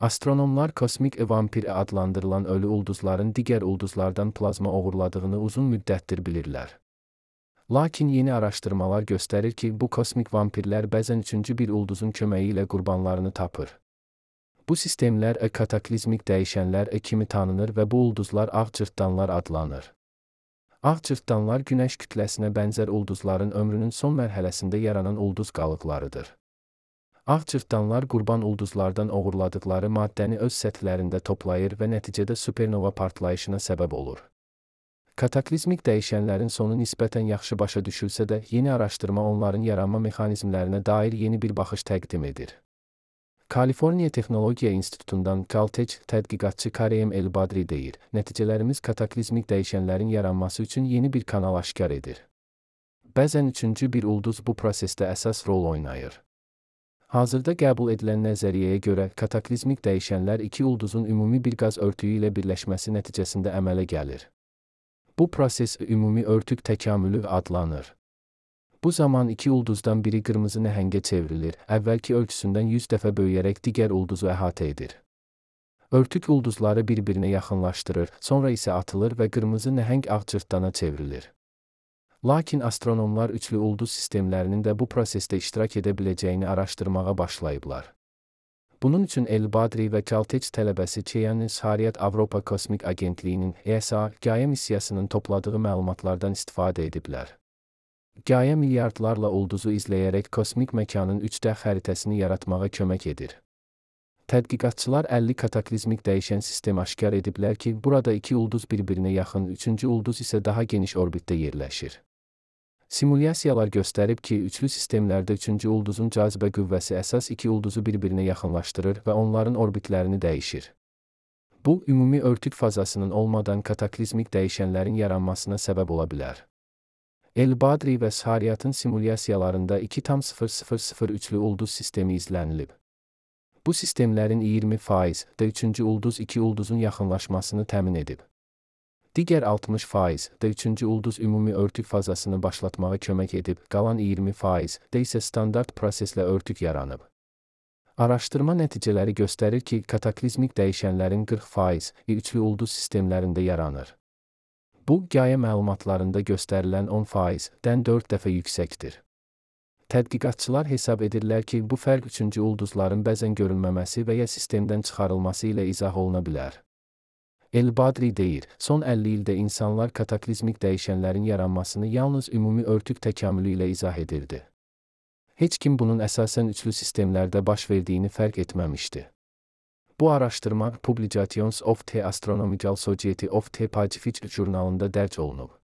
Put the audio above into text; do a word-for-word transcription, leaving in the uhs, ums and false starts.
Astronomlar kosmik vampir adlandırılan ölü ulduzların digər ulduzlardan plazma oğurladığını uzun müddətdir bilirlər. Lakin yeni araşdırmalar göstərir ki, bu kosmik vampirlər bəzən üçüncü bir ulduzun köməyi ilə qurbanlarını tapır. Bu sistemlər kataklizmik dəyişənlər kimi tanınır və bu ulduzlar ağ cırtdanlar adlanır. Ağ cırtdanlar Günəş kütləsinə bənzər ulduzların ömrünün son mərhələsində yaranan ulduz qalıqlarıdır. Ağ cırtdanlar qurban ulduzlardan oğurladıqları maddəni öz səthlərində toplayır və nəticədə supernova partlayışına səbəb olur. Kataklizmik dəyişənlərin sonu nisbətən yaxşı başa düşülsə də, yeni araşdırma onların yaranma mexanizmlərinə dair yeni bir baxış təqdim edir. Kaliforniya Texnologiya İnstitutundan Caltech tədqiqatçı Kareem El-Badri deyir, nəticələrimiz kataklizmik dəyişənlərin yaranması üçün yeni bir kanal aşkar edir. Bəzən üçüncü bir ulduz bu prosesdə əsas rol oynayır. Hazırda qəbul edilən nəzəriyyəyə görə, kataklizmik dəyişənlər iki ulduzun ümumi bir qaz örtüyü ilə birləşməsi nəticəsində əmələ gəlir. Bu proses ümumi örtük təkamülü adlanır. Bu zaman iki ulduzdan biri qırmızı nəhəngə çevrilir, əvvəlki ölçüsündən yüz dəfə böyüyərək digər ulduzu əhatə edir. Örtük ulduzları bir-birinə yaxınlaşdırır, sonra isə atılır və qırmızı nəhəng ağ cırtdana çevrilir. Lakin astronomlar üçlü ulduz sistemlərinin də bu prosesdə iştirak edə biləcəyini araşdırmağa başlayıblar. Bunun üçün El-Badri və Caltech tələbəsi Çeyanın Shariyat Avropa Kosmik Agentliyinin E S A Gaia missiyasının topladığı məlumatlardan istifadə ediblər. Gaia milyardlarla ulduzu izləyərək kosmik məkanın üç D xəritəsini yaratmağa kömək edir. Tədqiqatçılar əlli kataklizmik dəyişən sistem aşkar ediblər ki, burada iki ulduz bir-birinə yaxın, üçüncü ulduz isə daha geniş orbitdə yerləşir. Simulyasiyalar göstərib ki, üçlü sistemlərdə üçüncü ulduzun cazibə qüvvəsi əsas iki ulduzu bir-birinə yaxınlaşdırır və onların orbitlərini dəyişir. Bu, ümumi örtük fazasının olmadan kataklizmik dəyişənlərin yaranmasına səbəb ola bilər. El-Badri və Shariyatın simulyasiyalarında iki tam sıfır sıfır sıfır üçlü ulduz sistemi izlənilib. Bu sistemlərin iyirmi faiz də üçüncü ulduz iki ulduzun yaxınlaşmasını təmin edib. Digər altmış faiz də üçüncü ulduz ümumi örtük fazasını başlatmağa kömək edib, qalan iyirmi faiz də isə standart proseslə örtük yaranıb. Araşdırma nəticələri göstərir ki, kataklizmik dəyişənlərin qırx faiz üçlü ulduz sistemlərində yaranır. Bu, Gaia məlumatlarında göstərilən on faizdən dörd dəfə yüksəkdir. Tədqiqatçılar hesab edirlər ki, bu fərq üçüncü ulduzların bəzən görünməməsi və ya sistemdən çıxarılması ilə izah oluna bilər. El-Badri deyir, son əlli ildə insanlar kataklizmik dəyişənlərin yaranmasını yalnız ümumi örtük təkamülü ilə izah edirdi. Heç kim bunun əsasən üçlü sistemlərdə baş verdiyini fərq etməmişdi. Bu araşdırma Publications of the Astronomical Society of the Pacific jurnalında dərc olunub.